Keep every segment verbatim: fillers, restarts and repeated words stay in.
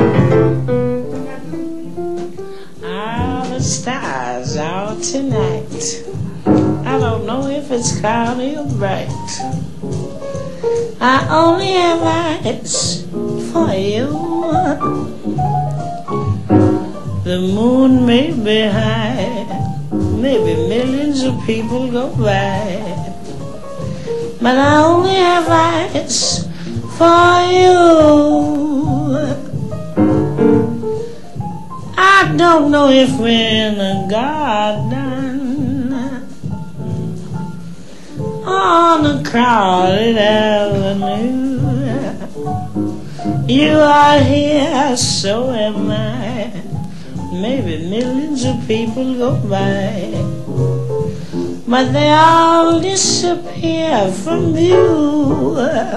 All the stars out tonight. I don't know if it's cloudy or bright. I only have eyes for you. The moon may be high, maybe millions of people go by, but I only have eyes for you. I don't know if we're in a garden on a crowded avenue. You are here, so am I. Maybe millions of people go by, but they all disappear from view.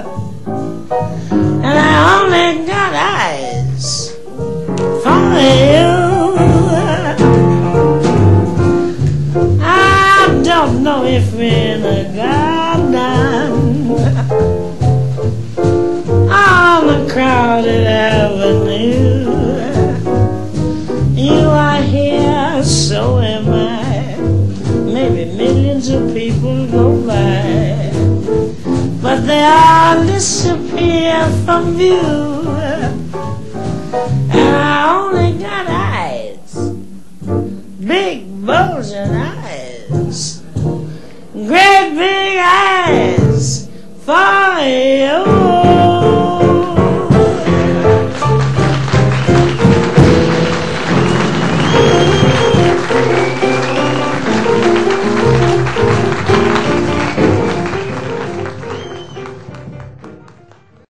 And I only got eyes for you. I don't know if we're in a garden on a crowded avenue. You are here, so am I. Maybe millions of people go by, but they all disappear from view. And I only got eyes, big bulging eyes, great big eyes for